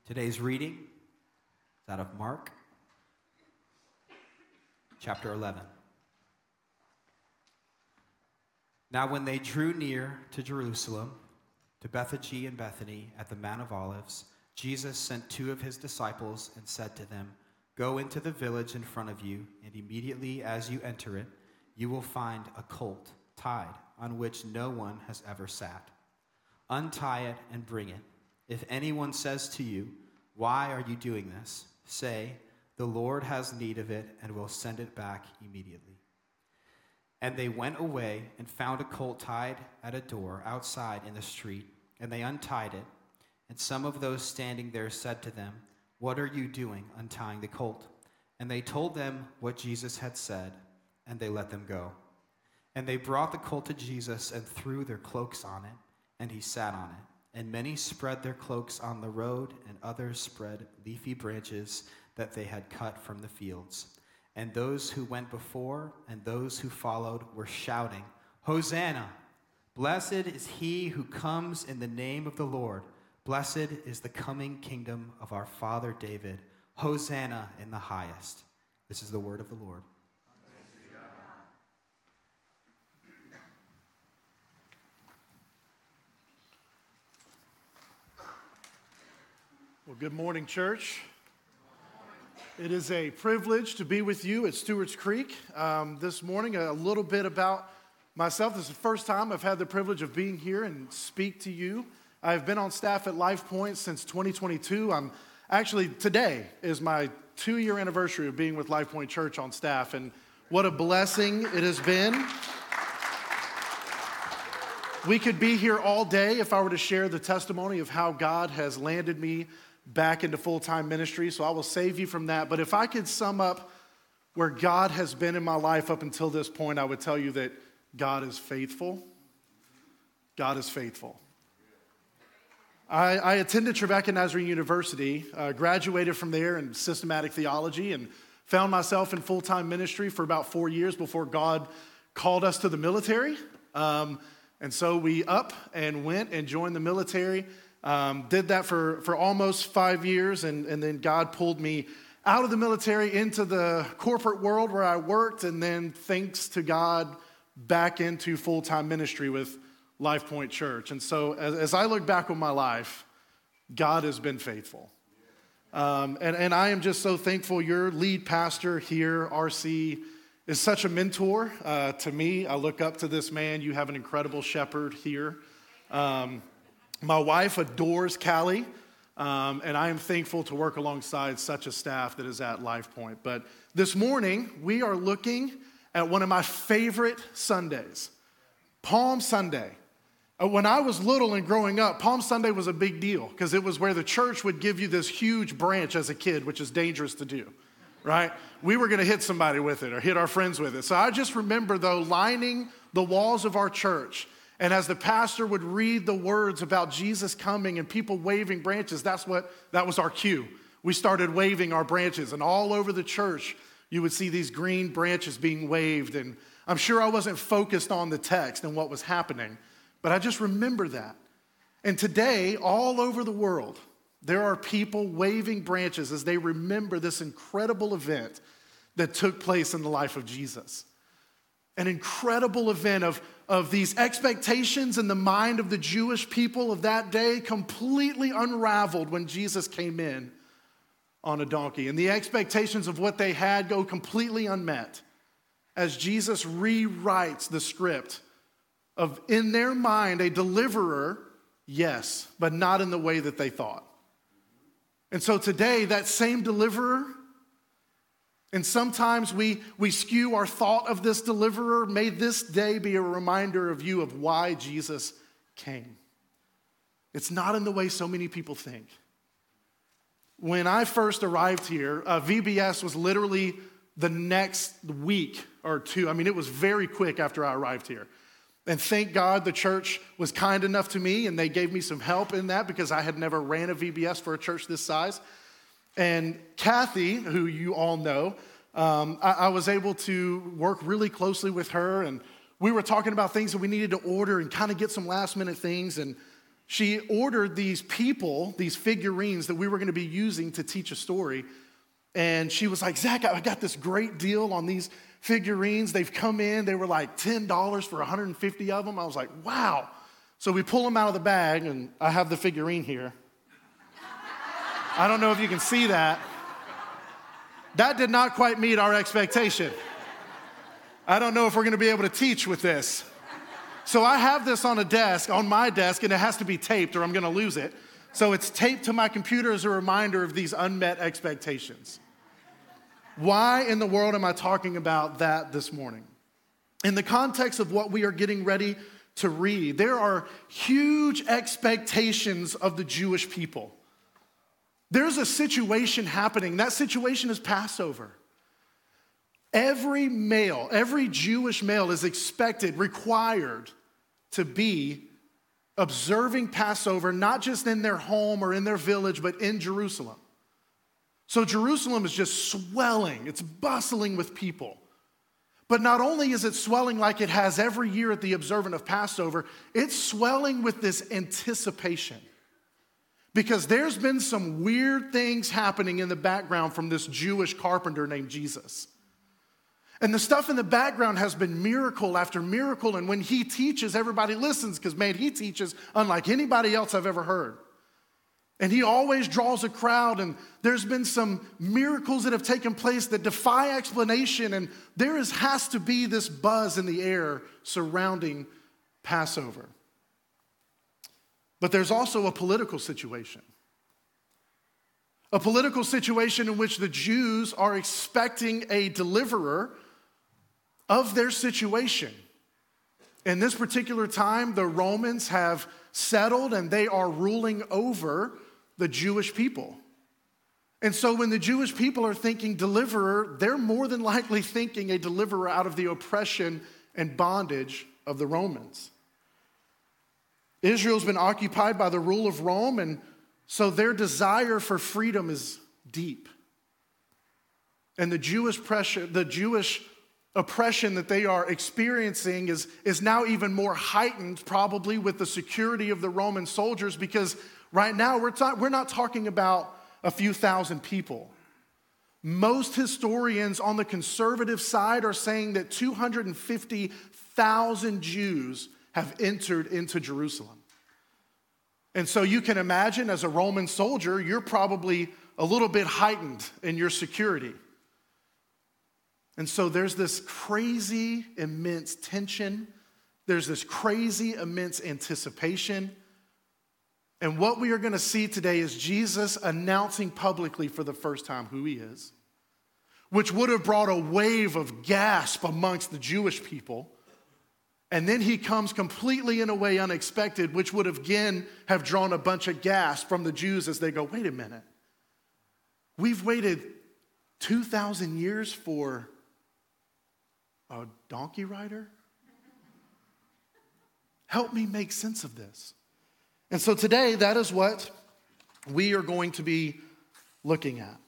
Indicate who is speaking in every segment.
Speaker 1: Today's reading is out of Mark, chapter 11. Now when they drew near to Jerusalem, to Bethphage and Bethany at the Mount of Olives, Jesus sent two of his disciples and said to them, "Go into the village in front of you, and immediately as you enter it, you will find a colt tied on which no one has ever sat. Untie it and bring it. If anyone says to you, 'Why are you doing this?' say, 'The Lord has need of it and will send it back immediately.'" And they went away and found a colt tied at a door outside in the street, and they untied it. And some of those standing there said to them, "What are you doing untying the colt?" And they told them what Jesus had said, and they let them go. And they brought the colt to Jesus and threw their cloaks on it, and he sat on it. And many spread their cloaks on the road, and others spread leafy branches that they had cut from the fields. And those who went before and those who followed were shouting, "Hosanna! Blessed is he who comes in the name of the Lord. Blessed is the coming kingdom of our father David. Hosanna in the highest." This is the word of the Lord.
Speaker 2: Well, good morning, church. It is a privilege to be with you at Stewart's Creek this morning. A little bit about myself. This is the first time I've had the privilege of being here and speak to you. I've been on staff at LifePoint since 2022. Today is my 2-year anniversary of being with LifePoint Church on staff, and what a blessing it has been. We could be here all day if I were to share the testimony of how God has landed me back into full-time ministry, so I will save you from that. But if I could sum up where God has been in my life up until this point, I would tell you that God is faithful. God is faithful. I attended Trevecca Nazarene University, graduated from there in systematic theology, and found myself in full-time ministry for about 4 years before God called us to the military. And so we up and went and joined the military. Did that for almost 5 years, and then God pulled me out of the military into the corporate world where I worked, and then thanks to God, back into full-time ministry with LifePoint Church. And so as I look back on my life, God has been faithful. And I am just so thankful. Your lead pastor here, RC, is such a mentor to me. I look up to this man. You have an incredible shepherd here. My wife adores Callie, and I am thankful to work alongside such a staff that is at LifePoint. But this morning, we are looking at one of my favorite Sundays, Palm Sunday. When I was little and growing up, Palm Sunday was a big deal because it was where the church would give you this huge branch as a kid, which is dangerous to do, right? We were going to hit somebody with it or hit our friends with it. So I just remember, though, lining the walls of our church. And as the pastor would read the words about Jesus coming and people waving branches, that was our cue. We started waving our branches, and all over the church, you would see these green branches being waved. And I'm sure I wasn't focused on the text and what was happening, but I just remember that. And today, all over the world, there are people waving branches as they remember this incredible event that took place in the life of Jesus. An incredible event of these expectations in the mind of the Jewish people of that day completely unraveled when Jesus came in on a donkey. And the expectations of what they had go completely unmet as Jesus rewrites the script of, in their mind, a deliverer, yes, but not in the way that they thought. And so today, that same deliverer, and sometimes we skew our thought of this deliverer. May this day be a reminder of you of why Jesus came. It's not in the way so many people think. When I first arrived here, VBS was literally the next week or two. I mean, it was very quick after I arrived here. And thank God the church was kind enough to me, and they gave me some help in that because I had never ran a VBS for a church this size. And Kathy, who you all know, I was able to work really closely with her, and we were talking about things that we needed to order and kind of get some last minute things. And she ordered these people, these figurines that we were going to be using to teach a story. And she was like, Zach, I got this great deal on these figurines. They've come in. They were like $10 for 150 of them. I was like, wow. So we pull them out of the bag, and I have the figurine here. I don't know if you can see that. That did not quite meet our expectation. I don't know if we're going to be able to teach with this. So I have this on my desk, and it has to be taped or I'm going to lose it. So it's taped to my computer as a reminder of these unmet expectations. Why in the world am I talking about that this morning? In the context of what we are getting ready to read, there are huge expectations of the Jewish people. There's a situation happening. That situation is Passover. Every Jewish male is required to be observing Passover, not just in their home or in their village, but in Jerusalem. So Jerusalem is just swelling. It's bustling with people. But not only is it swelling like it has every year at the observance of Passover, it's swelling with this anticipation. Because there's been some weird things happening in the background from this Jewish carpenter named Jesus. And the stuff in the background has been miracle after miracle. And when he teaches, everybody listens because, man, he teaches unlike anybody else I've ever heard. And he always draws a crowd. And there's been some miracles that have taken place that defy explanation. And there has to be this buzz in the air surrounding Passover. But there's also a political situation. A political situation in which the Jews are expecting a deliverer of their situation. In this particular time, the Romans have settled and they are ruling over the Jewish people. And so when the Jewish people are thinking deliverer, they're more than likely thinking a deliverer out of the oppression and bondage of the Romans. Israel's been occupied by the rule of Rome, and so their desire for freedom is deep. And the Jewish oppression that they are experiencing is now even more heightened, probably with the security of the Roman soldiers, because right now we're not talking about a few thousand people. Most historians on the conservative side are saying that 250,000 Jews have entered into Jerusalem. And so you can imagine, as a Roman soldier, you're probably a little bit heightened in your security. And so there's this crazy, immense tension. There's this crazy, immense anticipation. And what we are going to see today is Jesus announcing publicly for the first time who he is, which would have brought a wave of gasp amongst the Jewish people. And then he comes completely in a way unexpected, which would have again have drawn a bunch of gasp from the Jews as they go, wait a minute. We've waited 2,000 years for a donkey rider? Help me make sense of this. And so today, that is what we are going to be looking at.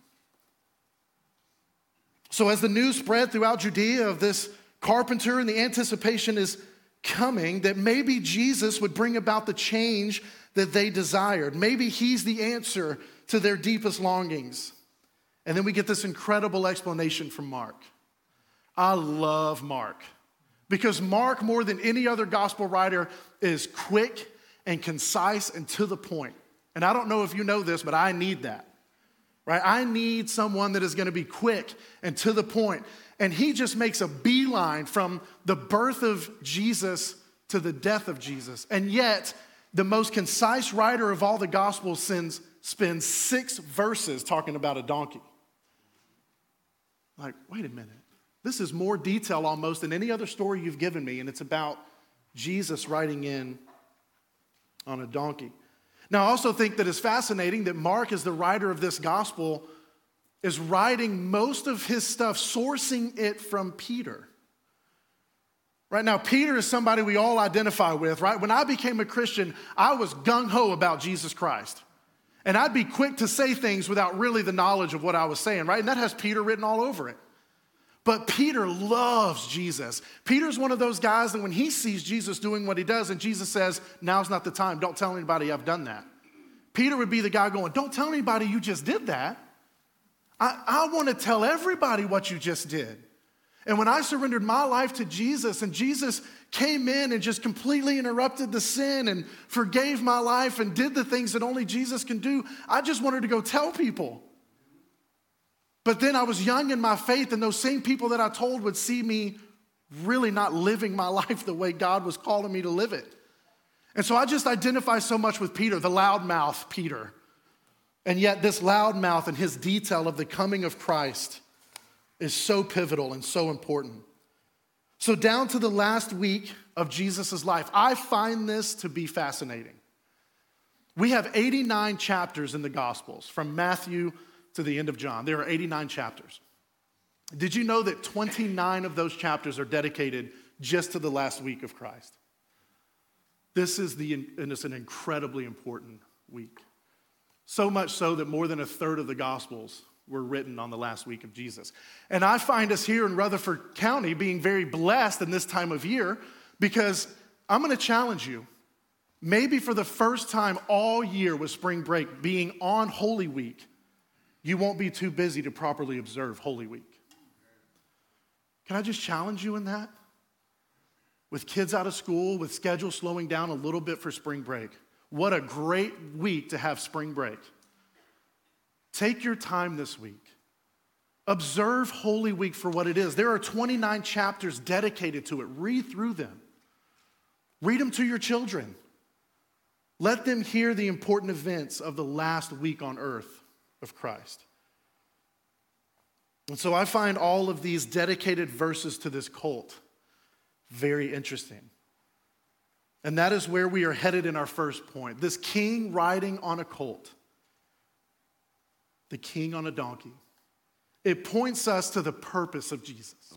Speaker 2: So as the news spread throughout Judea of this carpenter, and the anticipation is coming that maybe Jesus would bring about the change that they desired. Maybe he's the answer to their deepest longings. And then we get this incredible explanation from Mark. I love Mark because Mark, more than any other gospel writer, is quick and concise and to the point. And I don't know if you know this, but I need that. Right? I need someone that is going to be quick and to the point. And he just makes a beeline from the birth of Jesus to the death of Jesus. And yet, the most concise writer of all the Gospels spends 6 verses talking about a donkey. Like, wait a minute. This is more detail almost than any other story you've given me, and it's about Jesus riding in on a donkey. Now, I also think that it's fascinating that Mark, as the writer of this gospel, is writing most of his stuff, sourcing it from Peter. Right now, Peter is somebody we all identify with, right? When I became a Christian, I was gung-ho about Jesus Christ. And I'd be quick to say things without really the knowledge of what I was saying, right? And that has Peter written all over it. But Peter loves Jesus. Peter's one of those guys that when he sees Jesus doing what he does and Jesus says, now's not the time, don't tell anybody I've done that. Peter would be the guy going, don't tell anybody you just did that. I want to tell everybody what you just did. And when I surrendered my life to Jesus and Jesus came in and just completely interrupted the sin and forgave my life and did the things that only Jesus can do, I just wanted to go tell people. But then I was young in my faith, and those same people that I told would see me really not living my life the way God was calling me to live it. And so I just identify so much with Peter, the loudmouth Peter. And yet this loudmouth and his detail of the coming of Christ is so pivotal and so important. So down to the last week of Jesus' life, I find this to be fascinating. We have 89 chapters in the Gospels, from Matthew to the end of John. There are 89 chapters. Did you know that 29 of those chapters are dedicated just to the last week of Christ? This is it's an incredibly important week. So much so that more than a third of the Gospels were written on the last week of Jesus. And I find us here in Rutherford County being very blessed in this time of year, because I'm going to challenge you. Maybe for the first time all year with spring break being on Holy Week, you won't be too busy to properly observe Holy Week. Can I just challenge you in that? With kids out of school, with schedules slowing down a little bit for spring break. What a great week to have spring break. Take your time this week. Observe Holy Week for what it is. There are 29 chapters dedicated to it. Read through them. Read them to your children. Let them hear the important events of the last week on earth of Christ. And so I find all of these dedicated verses to this cult very interesting. And that is where we are headed in our first point. This king riding on a colt. The king on a donkey. It points us to the purpose of Jesus.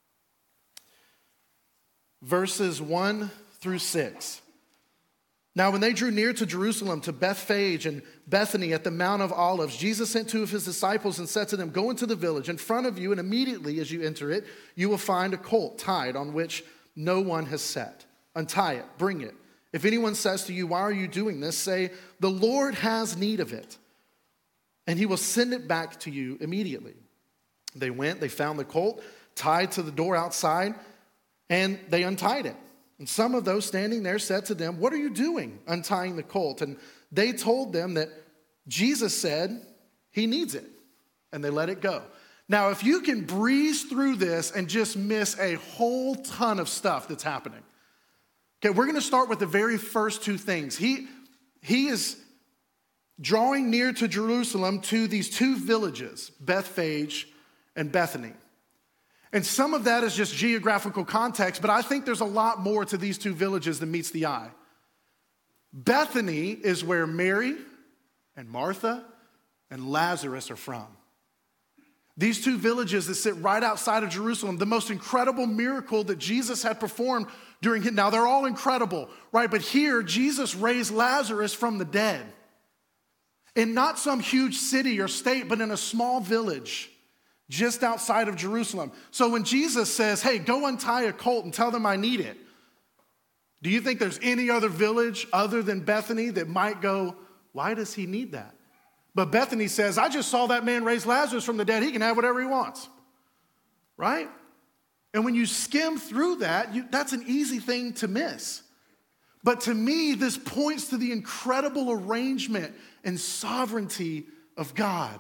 Speaker 2: Verses 1 through 6. Now, when they drew near to Jerusalem, to Bethphage and Bethany at the Mount of Olives, Jesus sent two of his disciples and said to them, go into the village in front of you, and immediately as you enter it, you will find a colt tied on which no one has sat. Untie it, bring it. If anyone says to you, why are you doing this? Say, the Lord has need of it, and he will send it back to you immediately. They went, they found the colt tied to the door outside, and they untied it. And some of those standing there said to them, what are you doing untying the colt? And they told them that Jesus said he needs it, and they let it go. Now, if you can breeze through this and just miss a whole ton of stuff that's happening. Okay, we're going to start with the very first two things. He is drawing near to Jerusalem to these two villages, Bethphage and Bethany. And some of that is just geographical context, but I think there's a lot more to these two villages than meets the eye. Bethany is where Mary and Martha and Lazarus are from. These two villages that sit right outside of Jerusalem, the most incredible miracle that Jesus had performed during his, now they're all incredible, right? But here, Jesus raised Lazarus from the dead. In not some huge city or state, but in a small village just outside of Jerusalem. So when Jesus says, hey, go untie a colt and tell them I need it, do you think there's any other village other than Bethany that might go, why does he need that? But Bethany says, I just saw that man raise Lazarus from the dead. He can have whatever he wants, right? And when you skim through that, that's an easy thing to miss. But to me, this points to the incredible arrangement and sovereignty of God.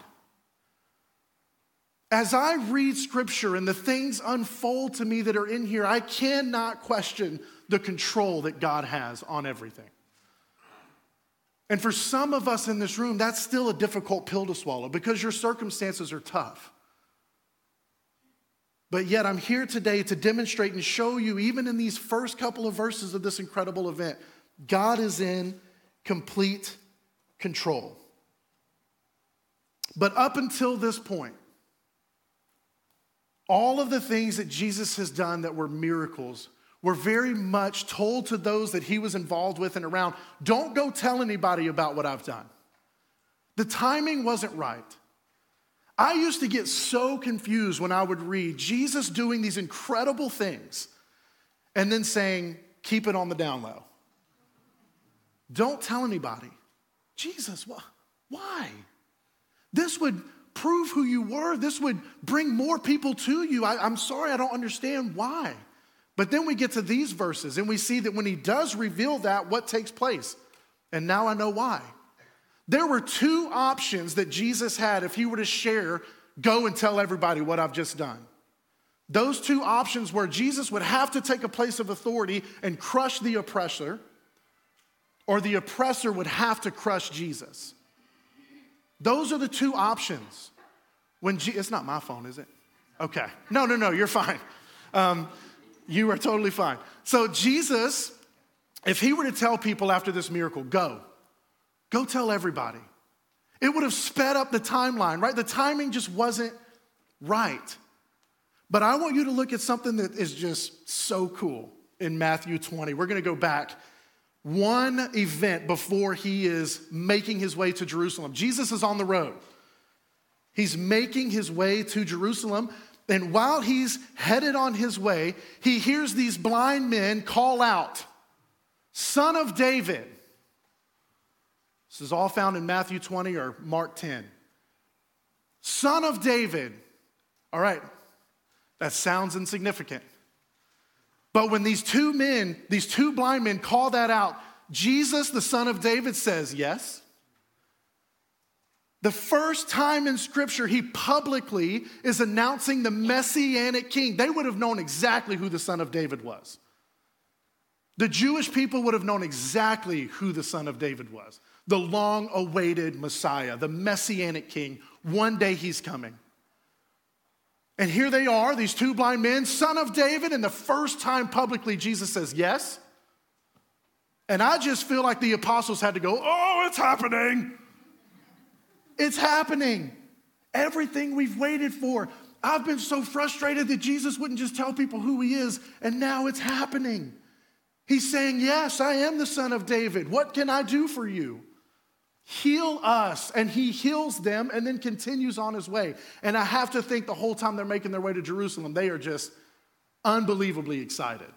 Speaker 2: As I read scripture and the things unfold to me that are in here, I cannot question the control that God has on everything. And for some of us in this room, that's still a difficult pill to swallow because your circumstances are tough. But yet I'm here today to demonstrate and show you, even in these first couple of verses of this incredible event, God is in complete control. But up until this point, all of the things that Jesus has done that were miracles were very much told to those that he was involved with and around, don't go tell anybody about what I've done. The timing wasn't right. I used to get so confused when I would read Jesus doing these incredible things and then saying, keep it on the down low. Don't tell anybody. Jesus, why? This would prove who you were. This would bring more people to you. I'm sorry, I don't understand why. But then we get to these verses and we see that when he does reveal that, what takes place? And now I know why. There were two options that Jesus had if he were to share, go and tell everybody what I've just done. Those two options were Jesus would have to take a place of authority and crush the oppressor, or the oppressor would have to crush Jesus. Those are the two options. It's not my phone, is it? Okay. No, you're fine. You are totally fine. So Jesus, if he were to tell people after this miracle, go tell everybody, it would have sped up the timeline, right? The timing just wasn't right. But I want you to look at something that is just so cool in Matthew 20. We're going to go back one event before he is making his way to Jerusalem. Jesus is on the road. He's making his way to Jerusalem. And while he's headed on his way, he hears these blind men call out, "Son of David." This is all found in Matthew 20 or Mark 10. "Son of David." All right, that sounds insignificant. But when these two blind men call that out, Jesus, the Son of David, says yes. The first time in Scripture he publicly is announcing the Messianic king. They would have known exactly who the Son of David was. The Jewish people would have known exactly who the Son of David was. The long-awaited Messiah, the Messianic king. One day he's coming. And here they are, these two blind men, "Son of David," and the first time publicly Jesus says yes. And I just feel like the apostles had to go, "Oh, it's happening. It's happening. Everything we've waited for. I've been so frustrated that Jesus wouldn't just tell people who he is, and now it's happening. He's saying, yes, I am the Son of David. What can I do for you? Heal us." And he heals them and then continues on his way. And I have to think the whole time they're making their way to Jerusalem, they are just unbelievably excited.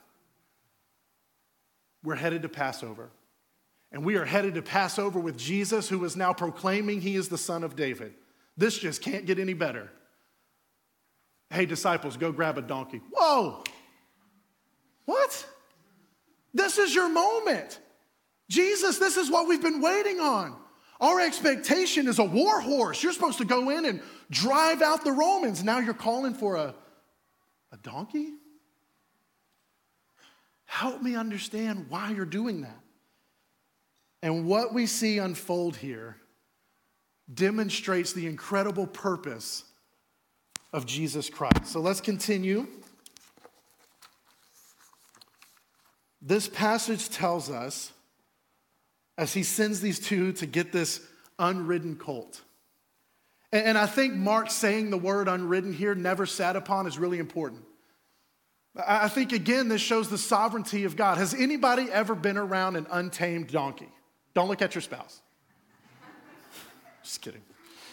Speaker 2: We're headed to Passover. And we are headed to Passover with Jesus, who is now proclaiming he is the Son of David. This just can't get any better. "Hey, disciples, go grab a donkey." Whoa! What? This is your moment. Jesus, this is what we've been waiting on. Our expectation is a war horse. You're supposed to go in and drive out the Romans. Now you're calling for a donkey? Help me understand why you're doing that. And what we see unfold here demonstrates the incredible purpose of Jesus Christ. So let's continue. This passage tells us, as he sends these two to get this unridden colt. And I think Mark saying the word unridden here, never sat upon, is really important. I think, again, this shows the sovereignty of God. Has anybody ever been around an untamed donkey? Don't look at your spouse. Just kidding.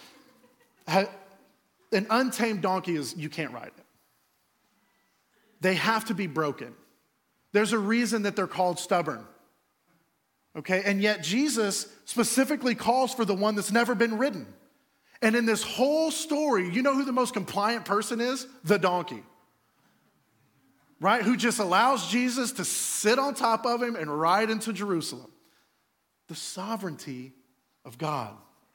Speaker 2: An untamed donkey you can't ride it. They have to be broken. There's a reason that they're called stubborn. Okay, and yet Jesus specifically calls for the one that's never been ridden. And in this whole story, you know who the most compliant person is? The donkey. Right? Who just allows Jesus to sit on top of him and ride into Jerusalem. The sovereignty of God.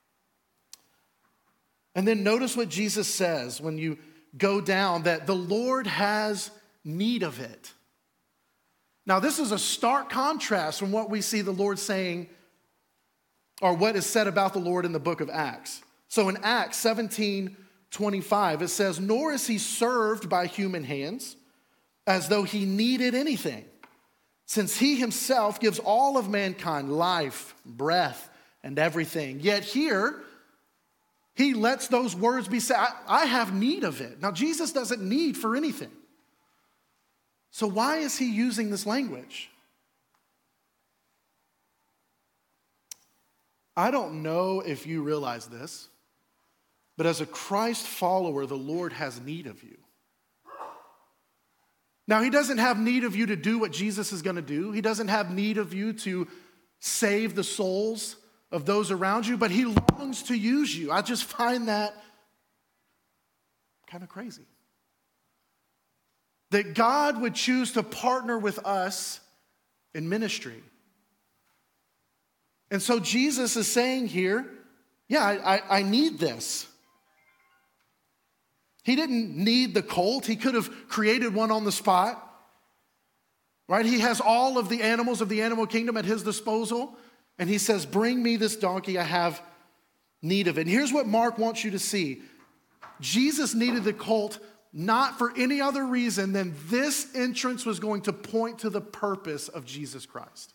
Speaker 2: And then notice what Jesus says when you go down, that the Lord has need of it. Now, this is a stark contrast from what we see the Lord saying, or what is said about the Lord in the book of Acts. So in Acts 17:25, it says, "Nor is he served by human hands, as though he needed anything, since he himself gives all of mankind life, breath, and everything. Yet here, he lets those words be said, I have need of it." Now, Jesus doesn't need for anything. So why is he using this language? I don't know if you realize this, But as a Christ follower, the Lord has need of you. Now, he doesn't have need of you to do what Jesus is going to do. He doesn't have need of you to save the souls of those around you, but he longs to use you. I just find that kind of crazy. That God would choose to partner with us in ministry. And so Jesus is saying here, yeah, I need this. He didn't need the colt. He could have created one on the spot. Right? He has all of the animals of the animal kingdom at his disposal. And he says, bring me this donkey. I have need of it. And here's what Mark wants you to see. Jesus needed the colt not for any other reason than this entrance was going to point to the purpose of Jesus Christ.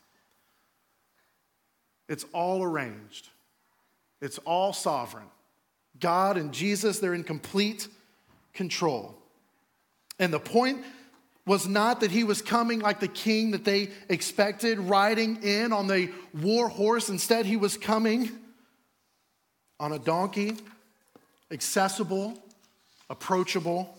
Speaker 2: It's all arranged. It's all sovereign. God and Jesus, they're in complete control. And the point was not that he was coming like the king that they expected, riding in on the war horse. Instead, he was coming on a donkey, accessible, approachable,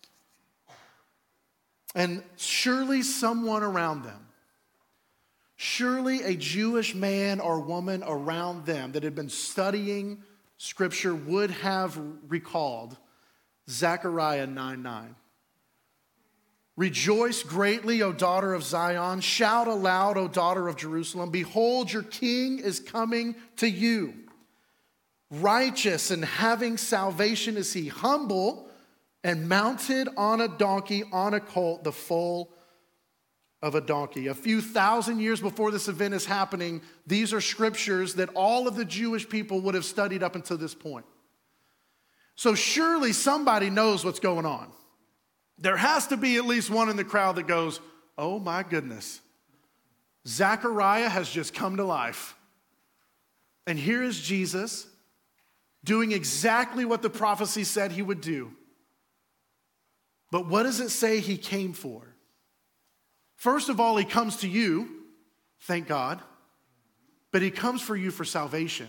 Speaker 2: and surely someone around them, surely a Jewish man or woman around them that had been studying Scripture would have recalled Zechariah 9:9. Rejoice greatly, O daughter of Zion. Shout aloud, O daughter of Jerusalem. Behold, your king is coming to you. Righteous and having salvation is he, humble and mounted on a donkey, on a colt, the foal of a donkey. A few thousand years before this event is happening, these are scriptures that all of the Jewish people would have studied up until this point. So surely somebody knows what's going on. There has to be at least one in the crowd that goes, oh my goodness, Zechariah has just come to life. And here is Jesus doing exactly what the prophecy said he would do. But what does it say he came for? First of all, he comes to you, thank God, but he comes for you for salvation.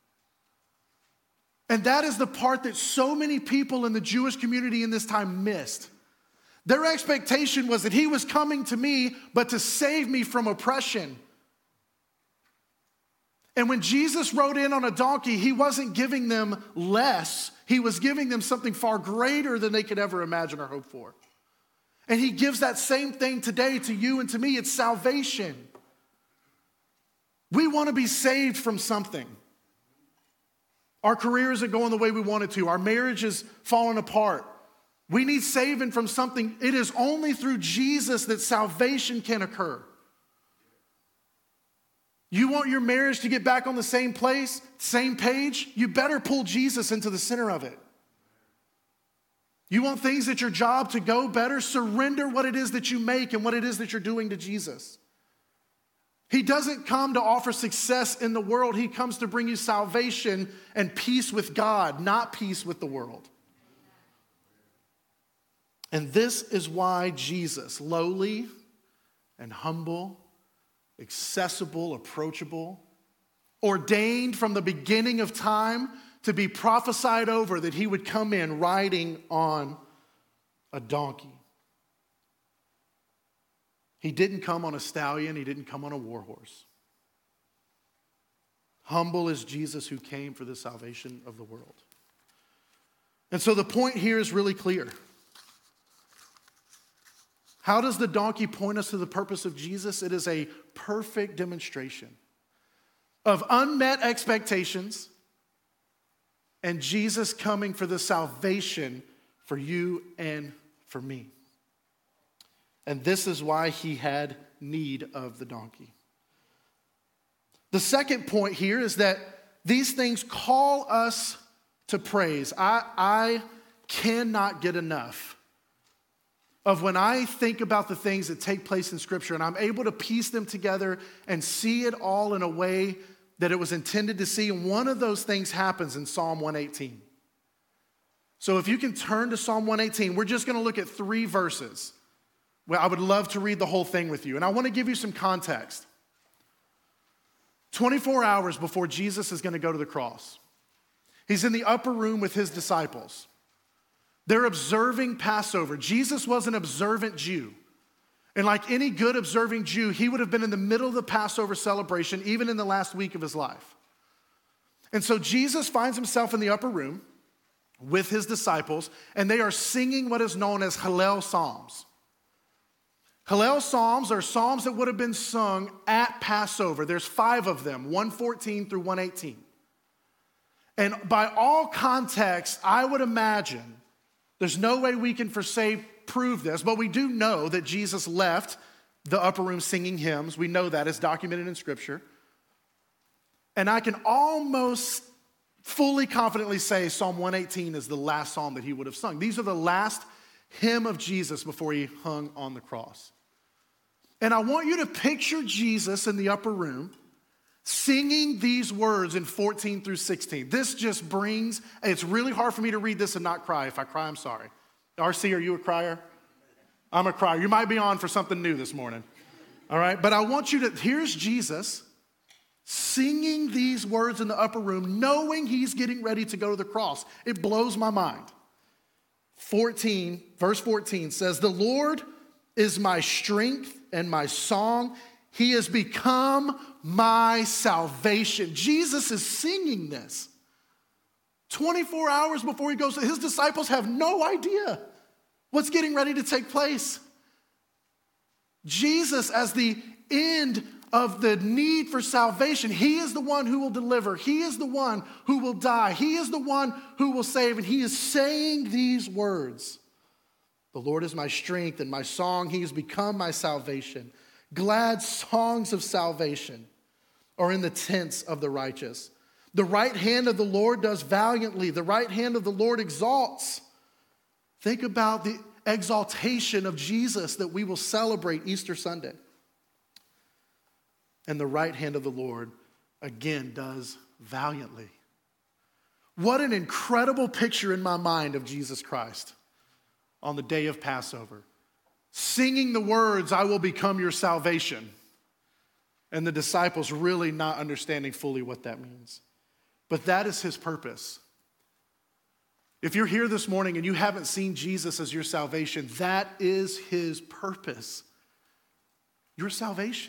Speaker 2: And that is the part that so many people in the Jewish community in this time missed. Their expectation was that he was coming to me, but to save me from oppression. And when Jesus rode in on a donkey, he wasn't giving them less. He was giving them something far greater than they could ever imagine or hope for. And he gives that same thing today to you and to me. It's salvation. We want to be saved from something. Our career isn't going the way we want it to. Our marriage is falling apart. We need saving from something. It is only through Jesus that salvation can occur. You want your marriage to get back on the same place, same page? You better pull Jesus into the center of it. You want things at your job to go better? Surrender what it is that you make and what it is that you're doing to Jesus. He doesn't come to offer success in the world. He comes to bring you salvation and peace with God, not peace with the world. And this is why Jesus, lowly and humble, accessible, approachable, ordained from the beginning of time to be prophesied over that he would come in riding on a donkey. He didn't come on a stallion. He didn't come on a war horse. Humble is Jesus who came for the salvation of the world. And so the point here is really clear. How does the donkey point us to the purpose of Jesus? It is a perfect demonstration of unmet expectations and Jesus coming for the salvation for you and for me. And this is why he had need of the donkey. The second point here is that these things call us to praise. I cannot get enough of when I think about the things that take place in Scripture and I'm able to piece them together and see it all in a way that it was intended to see. And one of those things happens in Psalm 118. So if you can turn to Psalm 118, we're just going to look at 3 verses. Well, I would love to read the whole thing with you. And I want to give you some context. 24 hours before Jesus is going to go to the cross, He's in the upper room with his disciples. They're observing Passover. Jesus was an observant Jew. And like any good observing Jew, he would have been in the middle of the Passover celebration, even in the last week of his life. And so Jesus finds himself in the upper room with his disciples, and they are singing what is known as Hallel Psalms. Hallel Psalms are psalms that would have been sung at Passover. There's 5 of them, 114 through 118. And by all context, I would imagine, there's no way we can prove this, but we do know that Jesus left the upper room singing hymns. We know that, it's documented in Scripture. And I can almost fully confidently say Psalm 118 is the last psalm that he would have sung. These are the last hymn of Jesus before he hung on the cross. And I want you to picture Jesus in the upper room singing these words in 14 through 16. This just brings, it's really hard for me to read this and not cry. If I cry, I'm sorry. RC, are you a crier? I'm a crier. You might be on for something new this morning. All right, but I want you to, here's Jesus singing these words in the upper room, knowing he's getting ready to go to the cross. It blows my mind. Verse 14 says, "The Lord is my strength and my song. He has become my salvation." Jesus is singing this 24 hours before he goes. His disciples have no idea what's getting ready to take place. Jesus, as the end of the need for salvation, he is the one who will deliver. He is the one who will die. He is the one who will save. And he is saying these words. The Lord is my strength and my song. He has become my salvation. Glad songs of salvation are in the tents of the righteous. The right hand of the Lord does valiantly. The right hand of the Lord exalts. Think about the exaltation of Jesus that we will celebrate Easter Sunday. And the right hand of the Lord, again, does valiantly. What an incredible picture in my mind of Jesus Christ on the day of Passover. Singing the words, "I will become your salvation." And the disciples really not understanding fully what that means. But that is his purpose. If you're here this morning and you haven't seen Jesus as your salvation, that is his purpose. Your salvation.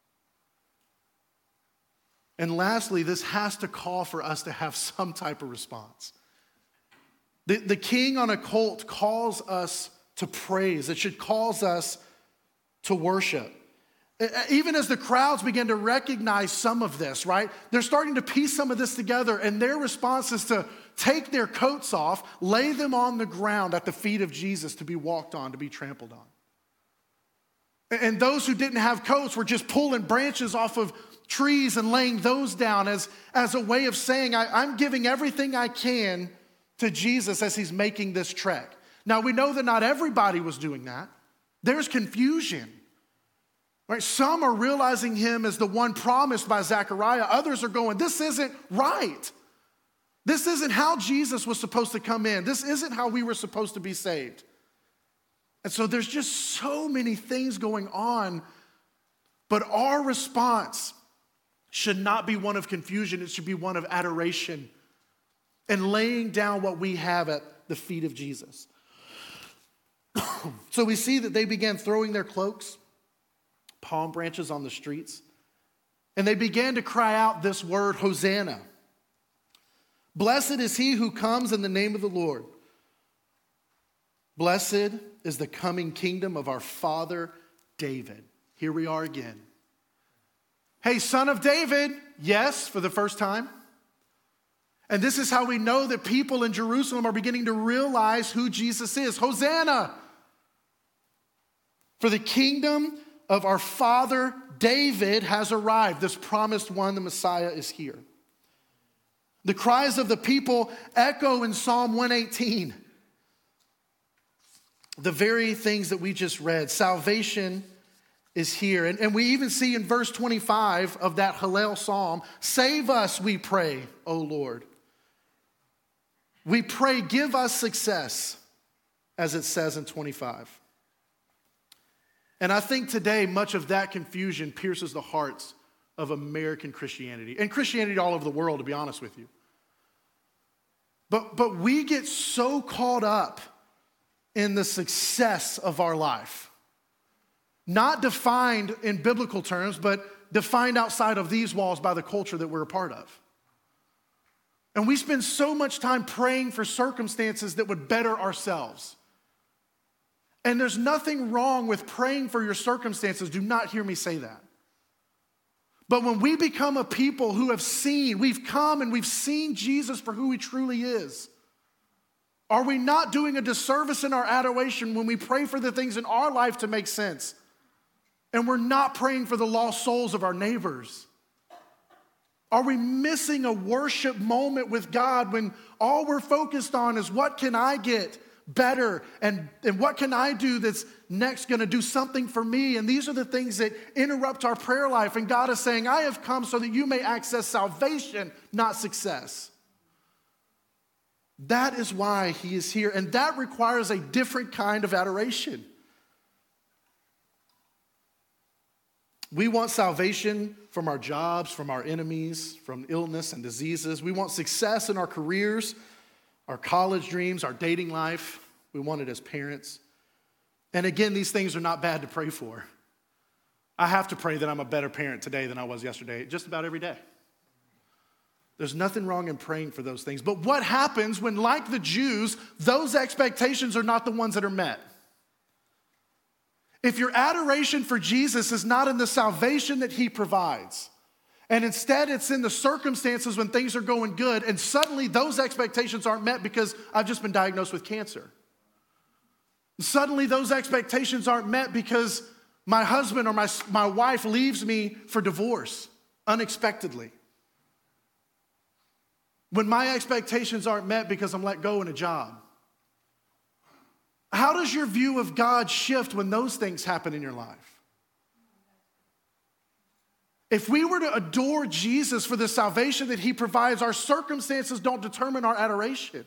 Speaker 2: And lastly, this has to call for us to have some type of response. The king on a colt calls us to praise. It should cause us to worship. Even as the crowds begin to recognize some of this, right? They're starting to piece some of this together, and their response is to take their coats off, lay them on the ground at the feet of Jesus to be walked on, to be trampled on. And those who didn't have coats were just pulling branches off of trees and laying those down as a way of saying, I'm giving everything I can to Jesus as he's making this trek. Now, we know that not everybody was doing that. There's confusion. Right? Some are realizing him as the one promised by Zechariah. Others are going, this isn't right. This isn't how Jesus was supposed to come in. This isn't how we were supposed to be saved. And so there's just so many things going on. But our response should not be one of confusion. It should be one of adoration and laying down what we have at the feet of Jesus. So we see that they began throwing their cloaks, palm branches on the streets, and they began to cry out this word, Hosanna. Blessed is he who comes in the name of the Lord. Blessed is the coming kingdom of our father David. Here we are again. Hey, son of David, yes, for the first time. And this is how we know that people in Jerusalem are beginning to realize who Jesus is. Hosanna! For the kingdom of our father David has arrived. This promised one, the Messiah, is here. The cries of the people echo in Psalm 118. The very things that we just read. Salvation is here. And we even see in verse 25 of that Hallel Psalm, save us, we pray, O Lord. We pray, give us success, as it says in 25. And I think today much of that confusion pierces the hearts of American Christianity and Christianity all over the world, to be honest with you. But we get so caught up in the success of our life, not defined in biblical terms, but defined outside of these walls by the culture that we're a part of. And we spend so much time praying for circumstances that would better ourselves. And there's nothing wrong with praying for your circumstances. Do not hear me say that. But when we become a people who we've come and we've seen Jesus for who he truly is, are we not doing a disservice in our adoration when we pray for the things in our life to make sense? And we're not praying for the lost souls of our neighbors? Are we missing a worship moment with God when all we're focused on is what can I get better and what can I do that's next going to do something for me? And these are the things that interrupt our prayer life. And God is saying, I have come so that you may access salvation, not success. That is why he is here. And that requires a different kind of adoration. We want salvation from our jobs, from our enemies, from illness and diseases. We want success in our careers, our college dreams, our dating life. We want it as parents. And again, these things are not bad to pray for. I have to pray that I'm a better parent today than I was yesterday, just about every day. There's nothing wrong in praying for those things. But what happens when, like the Jews, those expectations are not the ones that are met? If your adoration for Jesus is not in the salvation that he provides, and instead it's in the circumstances when things are going good, and suddenly those expectations aren't met because I've just been diagnosed with cancer. Suddenly those expectations aren't met because my husband or my wife leaves me for divorce unexpectedly. When my expectations aren't met because I'm let go in a job. How does your view of God shift when those things happen in your life? If we were to adore Jesus for the salvation that he provides, our circumstances don't determine our adoration.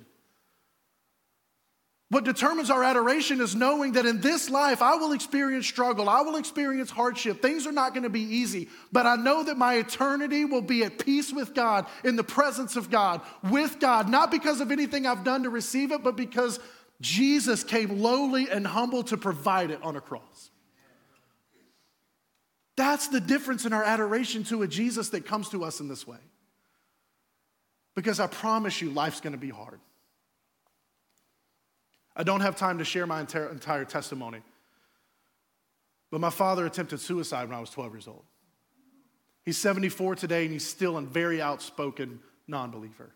Speaker 2: What determines our adoration is knowing that in this life, I will experience struggle. I will experience hardship. Things are not going to be easy, but I know that my eternity will be at peace with God, in the presence of God, with God, not because of anything I've done to receive it, but because Jesus came lowly and humble to provide it on a cross. That's the difference in our adoration to a Jesus that comes to us in this way. Because I promise you, life's going to be hard. I don't have time to share my entire testimony. But my father attempted suicide when I was 12 years old. He's 74 today, and he's still a very outspoken non-believer.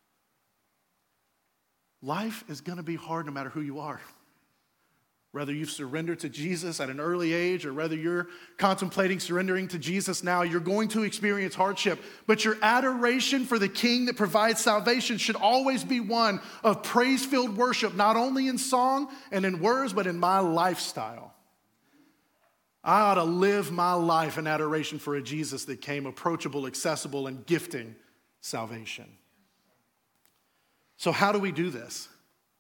Speaker 2: Life is going to be hard no matter who you are. Whether you've surrendered to Jesus at an early age or whether you're contemplating surrendering to Jesus now, you're going to experience hardship. But your adoration for the King that provides salvation should always be one of praise-filled worship, not only in song and in words, but in my lifestyle. I ought to live my life in adoration for a Jesus that came approachable, accessible, and gifting salvation. So how do we do this?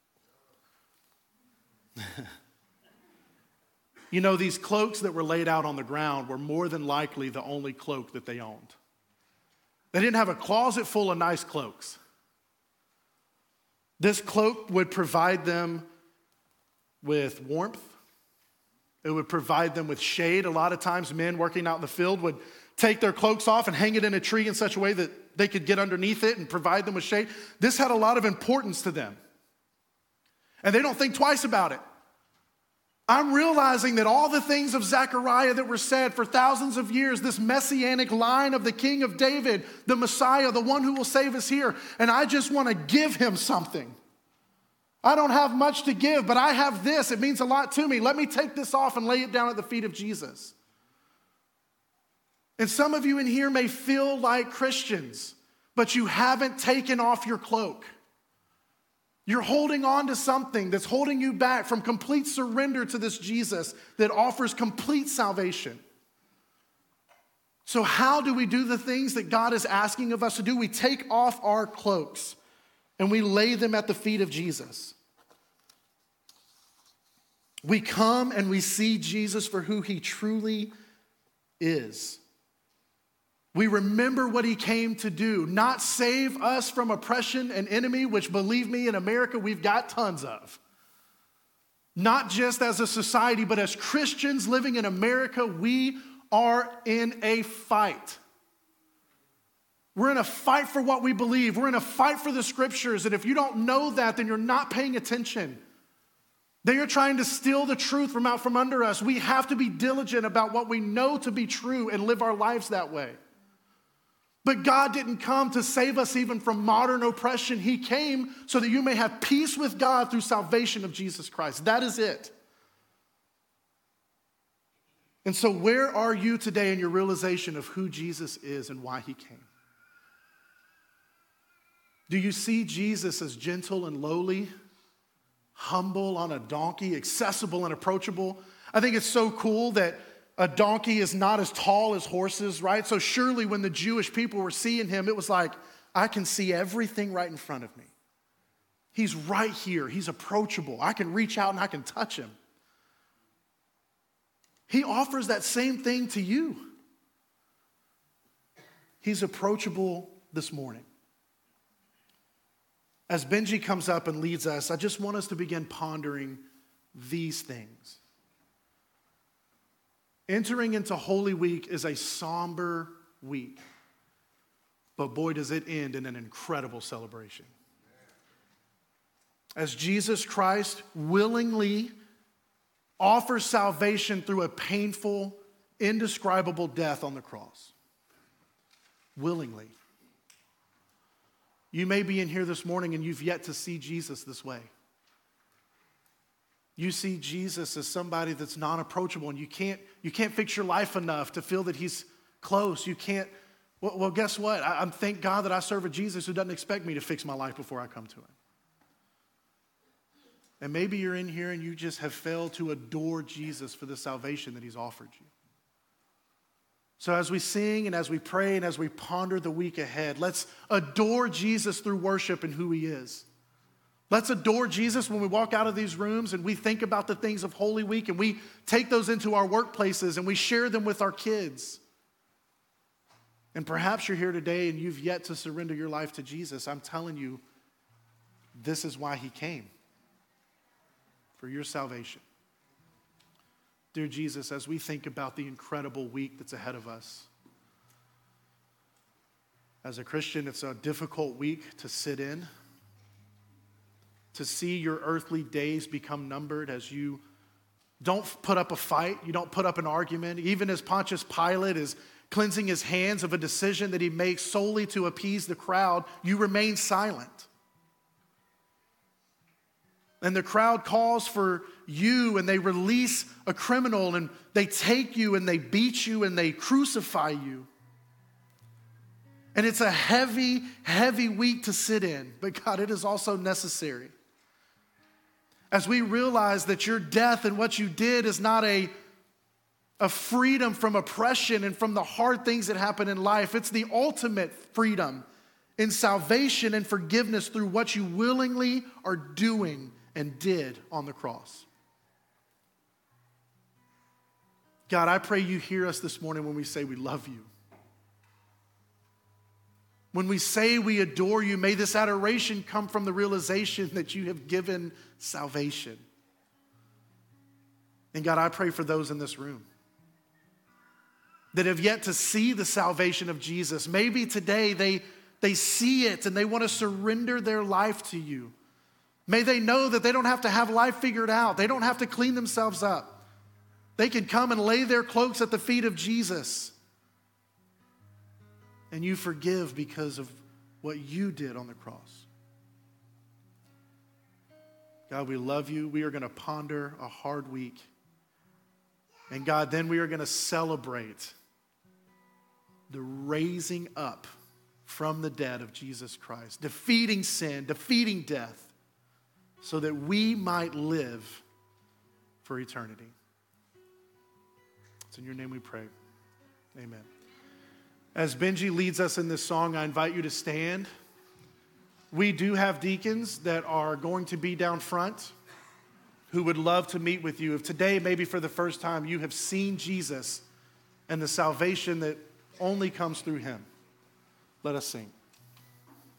Speaker 2: You know, these cloaks that were laid out on the ground were more than likely the only cloak that they owned. They didn't have a closet full of nice cloaks. This cloak would provide them with warmth. It would provide them with shade. A lot of times men working out in the field would take their cloaks off and hang it in a tree in such a way that they could get underneath it and provide them with shade. This had a lot of importance to them. And they don't think twice about it. I'm realizing that all the things of Zechariah that were said for thousands of years, this messianic line of the King of David, the Messiah, the one who will save us here, and I just want to give him something. I don't have much to give, but I have this. It means a lot to me. Let me take this off and lay it down at the feet of Jesus. And some of you in here may feel like Christians, but you haven't taken off your cloak. You're holding on to something that's holding you back from complete surrender to this Jesus that offers complete salvation. So how do we do the things that God is asking of us to do? We take off our cloaks and we lay them at the feet of Jesus. We come and we see Jesus for who he truly is. We remember what he came to do, not save us from oppression and enemy, which, believe me, in America we've got tons of. Not just as a society, but as Christians living in America, we are in a fight. We're in a fight for what we believe. We're in a fight for the scriptures. And if you don't know that, then you're not paying attention. They are trying to steal the truth from out from under us. We have to be diligent about what we know to be true and live our lives that way. But God didn't come to save us even from modern oppression. He came so that you may have peace with God through salvation of Jesus Christ. That is it. And so where are you today in your realization of who Jesus is and why he came? Do you see Jesus as gentle and lowly, humble on a donkey, accessible and approachable? I think it's so cool that a donkey is not as tall as horses, right? So surely when the Jewish people were seeing him, it was like, I can see everything right in front of me. He's right here. He's approachable. I can reach out and I can touch him. He offers that same thing to you. He's approachable this morning. As Benji comes up and leads us, I just want us to begin pondering these things. Entering into Holy Week is a somber week, but boy, does it end in an incredible celebration. As Jesus Christ willingly offers salvation through a painful, indescribable death on the cross. Willingly. You may be in here this morning and you've yet to see Jesus this way. You see Jesus as somebody that's non-approachable, and you can't fix your life enough to feel that he's close. You can't, well guess what? I'm thank God that I serve a Jesus who doesn't expect me to fix my life before I come to him. And maybe you're in here and you just have failed to adore Jesus for the salvation that he's offered you. So as we sing and as we pray and as we ponder the week ahead, let's adore Jesus through worship and who he is. Let's adore Jesus when we walk out of these rooms and we think about the things of Holy Week and we take those into our workplaces and we share them with our kids. And perhaps you're here today and you've yet to surrender your life to Jesus. I'm telling you, this is why he came. For your salvation. Dear Jesus, as we think about the incredible week that's ahead of us, as a Christian, it's a difficult week to sit in, to see your earthly days become numbered as you don't put up a fight, you don't put up an argument. Even as Pontius Pilate is cleansing his hands of a decision that he makes solely to appease the crowd, you remain silent. And the crowd calls for you and they release a criminal and they take you and they beat you and they crucify you. And it's a heavy, heavy week to sit in. But God, it is also necessary. As we realize that your death and what you did is not a freedom from oppression and from the hard things that happen in life. It's the ultimate freedom in salvation and forgiveness through what you willingly are doing and did on the cross. God, I pray you hear us this morning when we say we love you. When we say we adore you, may this adoration come from the realization that you have given salvation. And God, I pray for those in this room that have yet to see the salvation of Jesus. Maybe today they see it and they want to surrender their life to you. May they know that they don't have to have life figured out. They don't have to clean themselves up. They can come and lay their cloaks at the feet of Jesus. And you forgive because of what you did on the cross. God, we love you. We are going to ponder a hard week. And God, then we are going to celebrate the raising up from the dead of Jesus Christ, defeating sin, defeating death, so that we might live for eternity. It's in your name we pray. Amen. As Benji leads us in this song, I invite you to stand. We do have deacons that are going to be down front who would love to meet with you. If today, maybe for the first time, you have seen Jesus and the salvation that only comes through him. Let us sing.